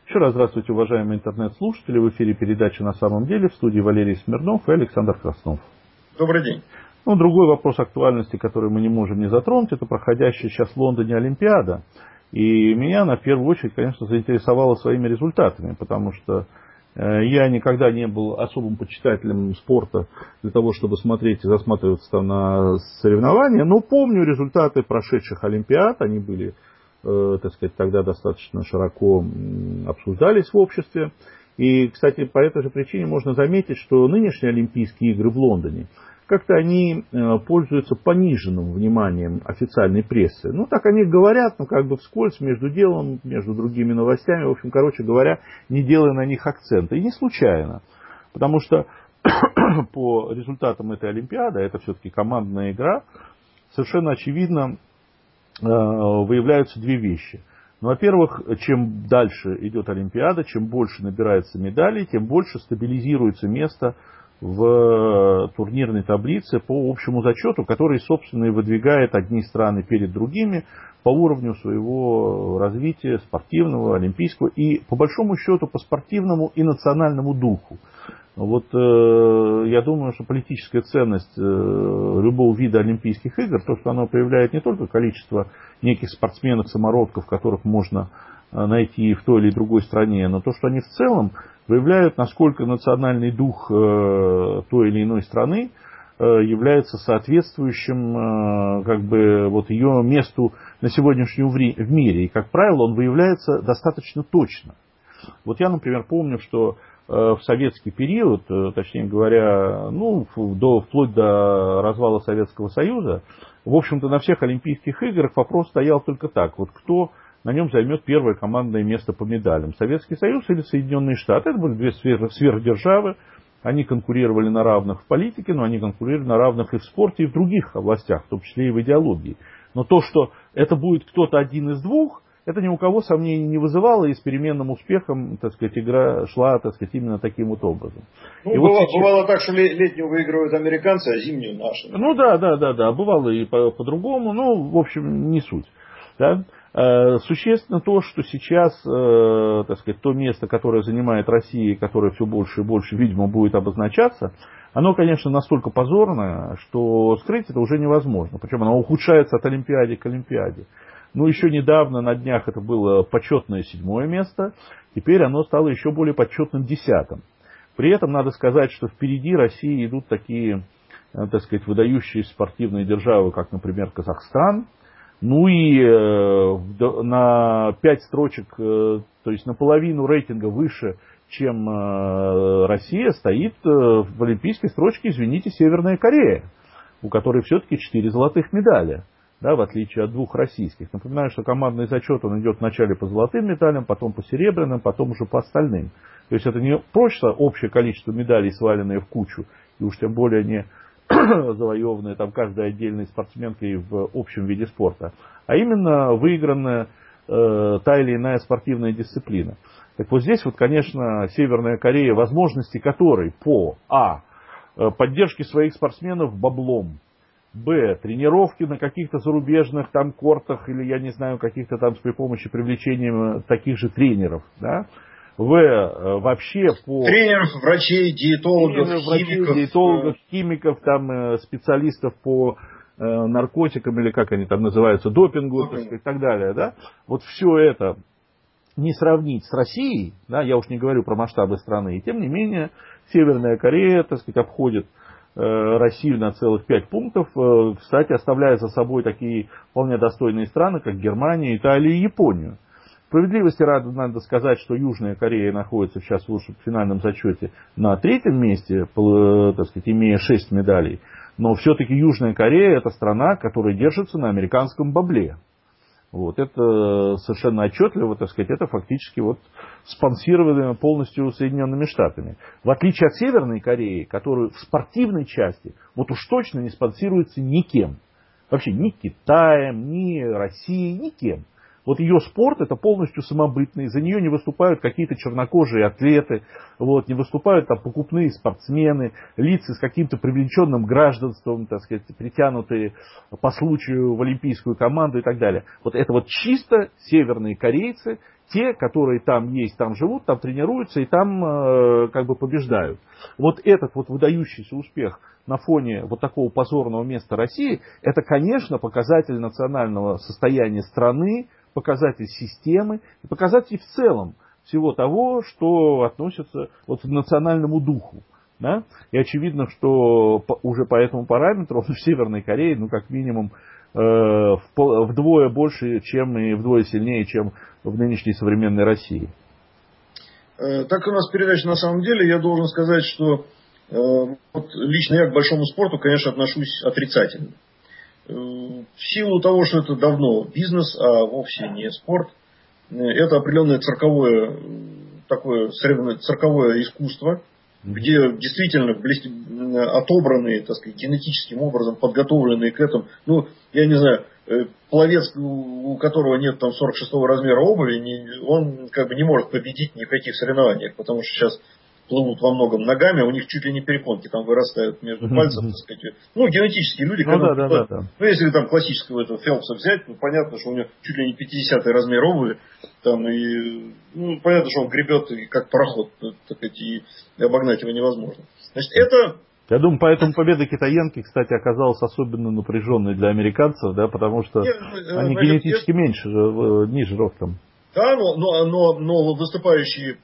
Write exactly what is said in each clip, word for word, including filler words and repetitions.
Еще раз здравствуйте, уважаемые интернет-слушатели. В эфире передача «На самом деле», в студии Валерий Смирнов и Александр Краснов. Добрый день. Ну, другой вопрос актуальности, который мы не можем не затронуть, это проходящая сейчас в Лондоне Олимпиада. И меня она в первую очередь, конечно, заинтересовала своими результатами, потому что я никогда не был особым почитателем спорта для того, чтобы смотреть и засматриваться на соревнования, но помню результаты прошедших Олимпиад, они были, э, так сказать, тогда достаточно широко обсуждались в обществе. И, кстати, по этой же причине можно заметить, что нынешние Олимпийские игры в Лондоне, как-то они пользуются пониженным вниманием официальной прессы. Ну, так они говорят, ну, как бы вскользь, между делом, между другими новостями, в общем, короче говоря, не делая на них акцента. И не случайно, потому что по результатам этой Олимпиады, это все-таки командная игра, совершенно очевидно выявляются две вещи. Ну, во-первых, чем дальше идет Олимпиада, чем больше набирается медалей, тем больше стабилизируется место в турнирной таблице по общему зачету, который, собственно, и выдвигает одни страны перед другими по уровню своего развития спортивного, олимпийского и, по большому счету, по спортивному и национальному духу. Вот э, я думаю, что политическая ценность э, любого вида Олимпийских игр, то, что оно появляет не только количество неких спортсменов-самородков, которых можно найти в той или другой стране, но то, что они в целом выявляют, насколько национальный дух э, той или иной страны э, является соответствующим э, как бы, вот ее месту на сегодняшнем ври- в мире. И, как правило, он выявляется достаточно точно. Вот я, например, помню, что э, в советский период, э, точнее говоря, ну, до, вплоть до развала Советского Союза, в общем-то, на всех Олимпийских играх вопрос стоял только так. Вот кто на нем займет первое командное место по медалям. Советский Союз или Соединенные Штаты. Это были две сверхдержавы. Они конкурировали на равных в политике, но они конкурировали на равных и в спорте, и в других областях, в том числе и в идеологии. Но то, что это будет кто-то один из двух, это ни у кого сомнений не вызывало, и с переменным успехом, так сказать, игра шла, так сказать, именно таким вот образом. Ну, и бывало, вот сейчас... бывало так, что летнюю выигрывают американцы, а зимнюю наши. Ну да, да, да, да, бывало и по- по-другому, ну, в общем, не суть. Да? Существенно то, что сейчас, так сказать, то место, которое занимает Россия, которое все больше и больше, видимо, будет обозначаться, оно, конечно, настолько позорное, что скрыть это уже невозможно. Причем оно ухудшается от Олимпиады к Олимпиаде. Ну, еще недавно, на днях, это было почетное седьмое место, теперь оно стало еще более почетным десятым. При этом надо сказать, что впереди России идут такие, так сказать, выдающие спортивные державы, как, например, Казахстан. Ну и э, на пять строчек, э, то есть наполовину рейтинга выше, чем э, Россия, стоит э, в олимпийской строчке, извините, Северная Корея, у которой все-таки четыре золотых медали, да, в отличие от двух российских. Напоминаю, что командный зачет он идет вначале по золотым медалям, потом по серебряным, потом уже по остальным. То есть это не просто общее количество медалей, сваленные в кучу, и уж тем более не завоеванные там каждой отдельной спортсменкой в общем виде спорта, а именно выигранная э, та или иная спортивная дисциплина. Так вот здесь вот, конечно, Северная Корея, возможности которой по а. поддержке своих спортсменов баблом, б. тренировки на каких-то зарубежных там кортах или, я не знаю, каких-то там при помощи привлечения таких же тренеров, да, В. Вообще по... Тренеров, врачей, диетологов, тренеров, врачей, химиков. диетологов, химиков, там, специалистов по наркотикам, или как они там называются, допингу, так сказать, и так далее. Да? Вот все это не сравнить с Россией, да, я уж не говорю про масштабы страны, и тем не менее Северная Корея, так сказать, обходит э, Россию на целых пять пунктов, э, кстати, оставляя за собой такие вполне достойные страны, как Германия, Италия и Японию. Справедливости ради надо сказать, что Южная Корея находится сейчас в финальном зачете на третьем месте, так сказать, имея шесть медалей. Но все-таки Южная Корея это страна, которая держится на американском бабле. Вот, это совершенно отчетливо, так сказать, это фактически вот спонсировано полностью Соединенными Штатами. В отличие от Северной Кореи, которую в спортивной части вот уж точно не спонсируется никем. Вообще ни Китаем, ни Россией, никем. Вот ее спорт это полностью самобытный, за нее не выступают какие-то чернокожие атлеты, вот, не выступают там покупные спортсмены, лица с каким-то привлеченным гражданством, так сказать, притянутые по случаю в олимпийскую команду и так далее. Вот это вот чисто северные корейцы, те, которые там есть, там живут, там тренируются и там э, как бы побеждают. Вот этот вот выдающийся успех на фоне вот такого позорного места России, это, конечно, показатель национального состояния страны, показатель системы, и показатель в целом всего того, что относится вот к национальному духу. Да? И очевидно, что уже по этому параметру в Северной Корее, ну, как минимум, э, вдвое больше, чем и вдвое сильнее, чем в нынешней современной России. Так у нас передача на самом деле, я должен сказать, что э, вот лично я к большому спорту, конечно, отношусь отрицательно. Э, в силу того, что это давно бизнес, а вовсе не спорт, э, это определенное цирковое, такое цирковое искусство, где действительно отобранные, так сказать, генетическим образом подготовленные к этому, ну, я не знаю, пловец, у которого нет там сорок шестого размера обуви, он как бы не может победить ни в каких соревнованиях, потому что сейчас плывут во многом ногами, а у них чуть ли не перепонки там вырастают между пальцев, так сказать. Ну, генетические люди, ну, да, да, да, да. Ну, если там классического этого Фелпса взять, ну, понятно, что у него чуть ли не пятидесятый размер обуви, там, и, ну, понятно, что он гребет и как пароход, так сказать, и обогнать его невозможно. Значит, это... Я думаю, поэтому победа китаянки, кстати, оказалась особенно напряженной для американцев, да, потому что Нет, они значит, генетически я... меньше, ниже ростом. Да, но, но, но, но выступающие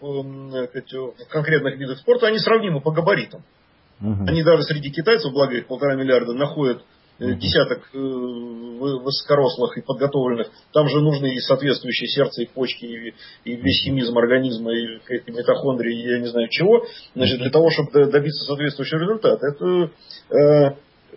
в конкретных видах спорта, они сравнимы по габаритам. Угу. Они даже среди китайцев, благо их полтора миллиарда, находят угу. десяток высокорослых и подготовленных. Там же нужны и соответствующие сердце, и почки, и, и весь химизм организма, и, и митохондрии, и я не знаю чего. Значит, для того, чтобы добиться соответствующего результата. Это... Э,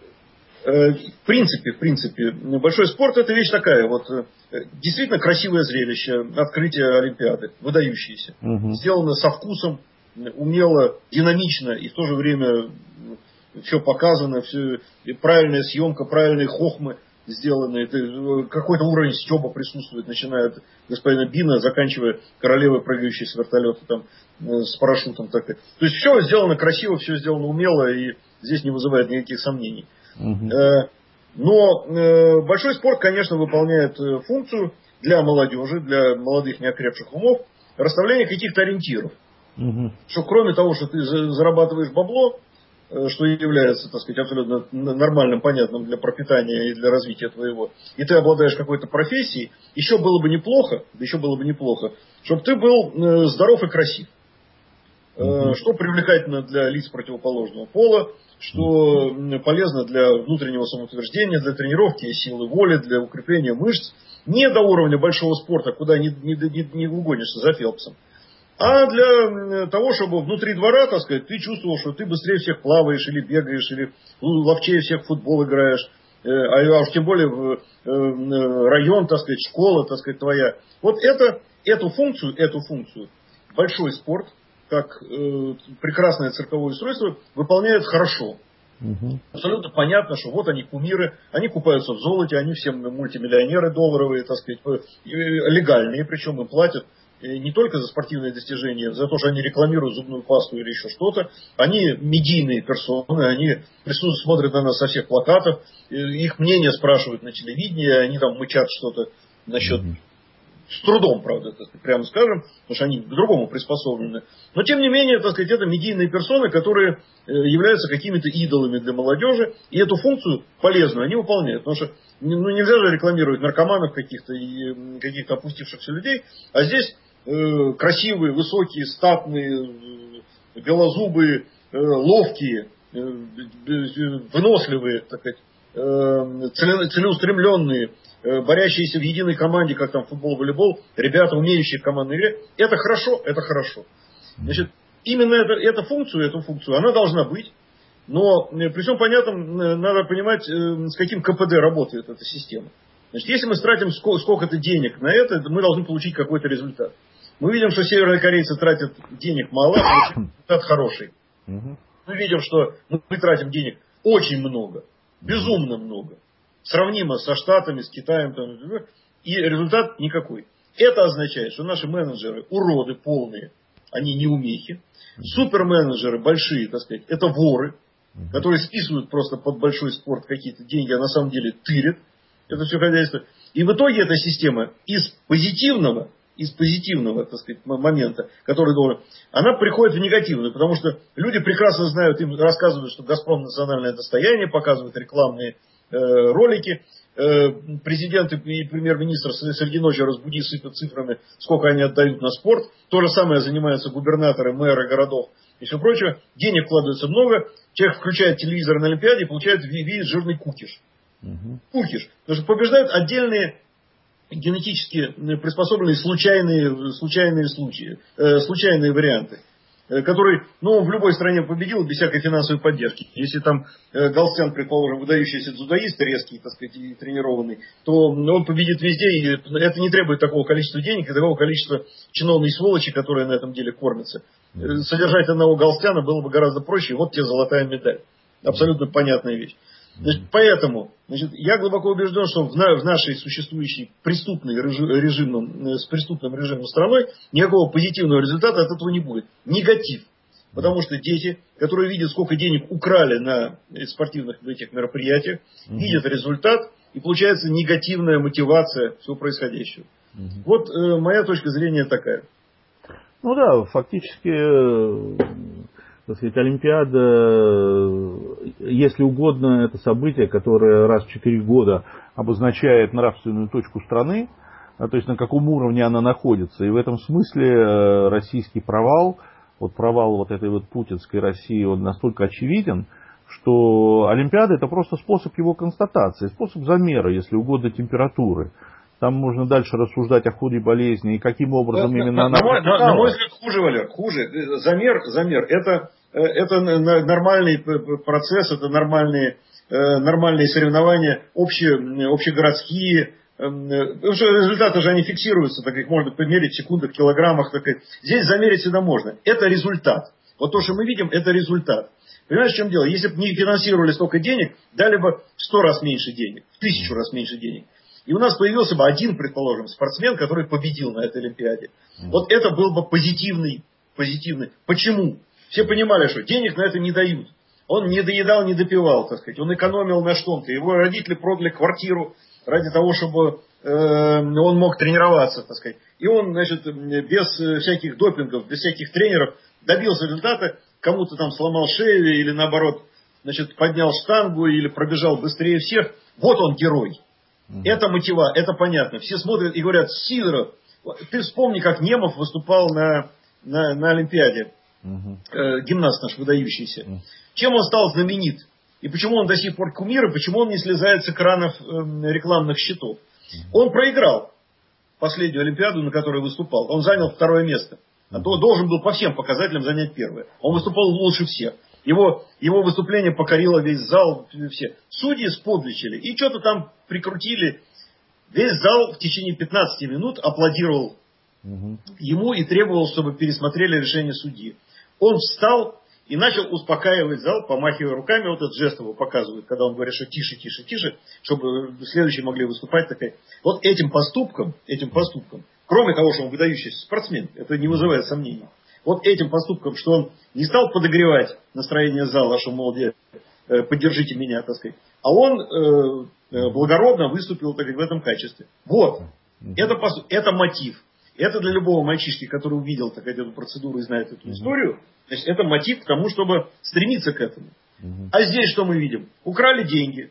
В принципе, в принципе, большой спорт это вещь такая, вот действительно красивое зрелище, открытие Олимпиады, выдающееся, угу. сделано со вкусом, умело, динамично и в то же время все показано, все, правильная съемка, правильные хохмы сделаны, какой-то уровень стёба присутствует, начиная от господина Бина, заканчивая королевой, прыгающей с вертолета там, с парашютом. Так. То есть все сделано красиво, все сделано умело и здесь не вызывает никаких сомнений. Угу. Но большой спорт, конечно, выполняет функцию для молодежи, для молодых неокрепших умов, расставления каких-то ориентиров. Угу. Что кроме того, что ты зарабатываешь бабло, что является, так сказать, абсолютно нормальным, понятным для пропитания и для развития твоего, и ты обладаешь какой-то профессией, еще было бы неплохо, еще было бы неплохо, чтобы ты был здоров и красив. Угу. Что привлекательно для лиц противоположного пола, что полезно для внутреннего самоутверждения, для тренировки силы воли, для укрепления мышц. Не до уровня большого спорта, куда не, не, не, не угонишься за Фелпсом, а для того, чтобы внутри двора, так сказать, ты чувствовал, что ты быстрее всех плаваешь или бегаешь, или ловчее всех в футбол играешь, а уж тем более в район, так сказать, школа, так сказать, твоя. Вот это, эту функцию, эту функцию большой спорт, как э, прекрасное цирковое устройство, выполняют хорошо. Угу. Абсолютно понятно, что вот они кумиры, они купаются в золоте, они все мультимиллионеры долларовые, так сказать, легальные, причем им платят не только за спортивные достижения, за то, что они рекламируют зубную пасту или еще что-то. Они медийные персоны, они присутствуют, смотрят на нас со всех плакатов, их мнение спрашивают на телевидении, они там мычат что-то насчет... Угу. С трудом, правда, так сказать, прямо скажем, потому что они к-другому приспособлены. Но, тем не менее, так сказать, это медийные персоны, которые являются какими-то идолами для молодежи. И эту функцию полезную они выполняют. Потому что ну, нельзя же рекламировать наркоманов каких-то и каких-то опустившихся людей. А здесь э, красивые, высокие, статные, э, белозубые, э, ловкие, э, выносливые, так сказать, э, целеустремленные, борящиеся в единой команде, как там футбол, волейбол, ребята, умеющие в командной игре, это хорошо, это хорошо. Значит, именно это, эту функцию, эту функцию, она должна быть, но при всем понятном надо понимать, с каким ка пэ дэ работает эта система. Значит, если мы тратим сколько-то денег на это, мы должны получить какой-то результат. Мы видим, что северные корейцы тратят денег мало, а результат хороший. Мы видим, что мы тратим денег очень много, безумно много. Сравнимо со Штатами, с Китаем, там, и результат никакой. Это означает, что наши менеджеры уроды полные, они неумехи. Суперменеджеры большие, так сказать, это воры, которые списывают просто под большой спорт какие-то деньги, а на самом деле тырят это все хозяйство. И в итоге эта система из позитивного из позитивного, так сказать, момента, который должен, она приходит в негативную, потому что люди прекрасно знают, им рассказывают, что «Газпром» национальное достояние, показывают рекламные э, ролики, э, президент и премьер-министр среди ночи разбуди, сыпят цифрами, сколько они отдают на спорт, то же самое занимаются губернаторы, мэры городов и все прочее, денег вкладывается много, человек включает телевизор на Олимпиаде и получает, видит жирный кукиш. Угу. Кукиш, потому что побеждают отдельные генетически приспособленные случайные, случайные случаи, э, случайные варианты, э, которые, ну, в любой стране победил без всякой финансовой поддержки. Если там э, Галстян, предположим, выдающийся дзюдоист, резкий, так сказать, и тренированный, то он победит везде, и это не требует такого количества денег и такого количества чиновной сволочи, которые на этом деле кормятся. Э, содержать одного Галстяна было бы гораздо проще, и вот тебе золотая медаль. Абсолютно понятная вещь. Значит, поэтому значит, я глубоко убежден, что в, на, в нашей существующей преступной режимном, с преступным режимом страной никакого позитивного результата от этого не будет. Негатив. Потому что дети, которые видят, сколько денег украли на спортивных этих мероприятиях, угу. видят результат, и получается негативная мотивация всего происходящего. Угу. Вот э, моя точка зрения такая. Ну да, фактически... Так сказать, Олимпиада, если угодно, это событие, которое раз в четыре года обозначает нравственную точку страны, то есть на каком уровне она находится. И в этом смысле российский провал, вот провал вот этой вот путинской России, он настолько очевиден, что Олимпиада это просто способ его констатации, способ замера, если угодно, температуры. Там можно дальше рассуждать о ходе болезни и каким образом на, именно на, она... На, на, на мой взгляд, хуже, Валер, хуже. Замер, замер. Это, это нормальный процесс, это нормальные, нормальные соревнования, общие, общегородские. Потому что результаты же они фиксируются, так их можно померить в секундах, килограммах. Так, здесь замерить всегда можно. Это результат. Вот то, что мы видим, это результат. Понимаешь, в чем дело? Если бы не финансировали столько денег, дали бы в сто раз меньше денег, в тысячу раз меньше денег. И у нас появился бы один, предположим, спортсмен, который победил на этой Олимпиаде. Mm. Вот это был бы позитивный, позитивный. Почему? Все понимали, что денег на это не дают. Он не доедал, не допивал, так сказать. Он экономил на что-то. Его родители продали квартиру ради того, чтобы э, он мог тренироваться, так сказать. И он, значит, без всяких допингов, без всяких тренеров добился результата. Кому-то там сломал шею или наоборот, значит, поднял штангу или пробежал быстрее всех. Вот он герой. Это мотива, это понятно. Все смотрят и говорят: Сидоров, ты вспомни, как Немов выступал на, на, на Олимпиаде. Uh-huh. Э, гимнаст наш выдающийся. Uh-huh. Чем он стал знаменит? И почему он до сих пор кумир, и почему он не слезает с экранов э, рекламных щитов? Uh-huh. Он проиграл последнюю Олимпиаду, на которой выступал. Он занял второе место. А то должен был по всем показателям занять первое. Он выступал лучше всех. Его, его выступление покорило весь зал, все. Судьи сподличили и что-то там прикрутили. Весь зал в течение пятнадцати минут аплодировал угу. ему и требовал, чтобы пересмотрели решение судьи. Он встал и начал успокаивать зал, помахивая руками. Вот этот жест его показывает, когда он говорит, что тише, тише, тише, чтобы следующие могли выступать. Такая. Вот этим поступком, этим поступком, кроме того, что он выдающийся спортсмен, это не вызывает сомнений. Вот этим поступком, что он не стал подогревать настроение зала, что, мол, поддержите меня, так сказать, а он э, благородно выступил, так сказать, в этом качестве. Вот. Это, это мотив. Это для любого мальчишки, который увидел, так сказать, эту процедуру и знает эту историю, значит, это мотив к тому, чтобы стремиться к этому. А здесь что мы видим? Украли деньги.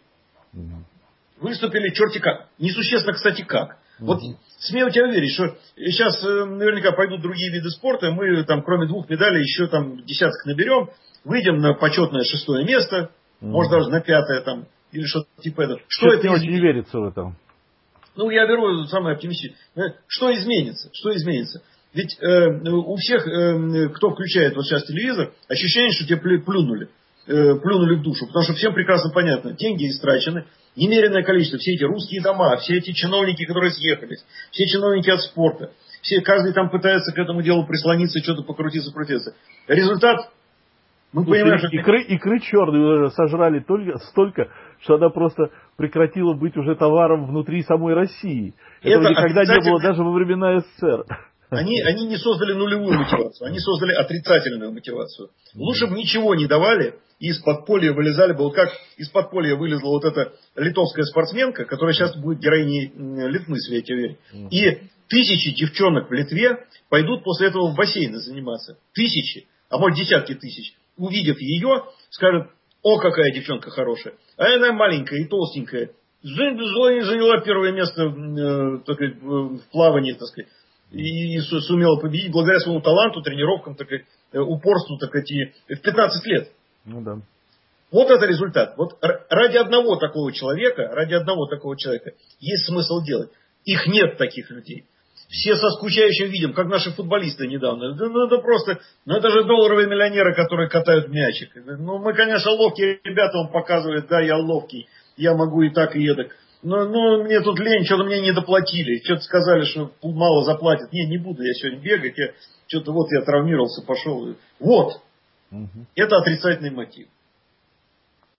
Выступили черти как. Несущественно, кстати, как. Вот смею тебя уверить, что сейчас наверняка пойдут другие виды спорта, мы там кроме двух медалей еще там десяток наберем, выйдем на почетное шестое место, mm-hmm. может даже на пятое там, или что-то типа этого. Что Сейчас это не очень верится в это. Ну, я беру самое оптимистичное. Что изменится? Что изменится? Ведь э, у всех, э, кто включает вот сейчас телевизор, ощущение, что тебе плюнули. Э, плюнули в душу. Потому что всем прекрасно понятно, деньги истрачены. Немеренное количество, все эти русские дома, все эти чиновники, которые съехались, все чиновники от спорта, все, каждый там пытается к этому делу прислониться, что-то покрутиться, крутиться. Результат, мы Слушай, понимаем, что... Икры, икры черные уже сожрали только, столько, что она просто прекратила быть уже товаром внутри самой России. Этого это никогда не было даже во времена СССР. Они, они не создали нулевую мотивацию, они создали отрицательную мотивацию. Лучше бы ничего не давали, и из подполья вылезали бы, вот как из подполья вылезла вот эта литовская спортсменка, которая сейчас будет героиней Литмыс, я тебе верю. И тысячи девчонок в Литве пойдут после этого в бассейны заниматься. Тысячи, а может десятки тысяч. Увидев ее, скажут: о, какая девчонка хорошая. А она маленькая и толстенькая. Заняла первое место э, так сказать, в плавании, так сказать, и сумела победить благодаря своему таланту, тренировкам, так сказать, упорству, так сказать, и в пятнадцать лет. Ну да. Вот это результат. Вот ради одного такого человека, ради одного такого человека есть смысл делать. Их нет, таких людей. Все со скучающим видом, как наши футболисты недавно. Ну это просто, ну это же долларовые миллионеры, которые катают мячик. Ну мы, конечно, ловкие ребята, он показывает, да, я ловкий, я могу и так, и эдак. Но, но мне тут лень, что-то мне не доплатили. Что-то сказали, что мало заплатят. Не, не буду я сегодня бегать. Я, что-то вот я травмировался, пошел. Вот. Угу. Это отрицательный мотив.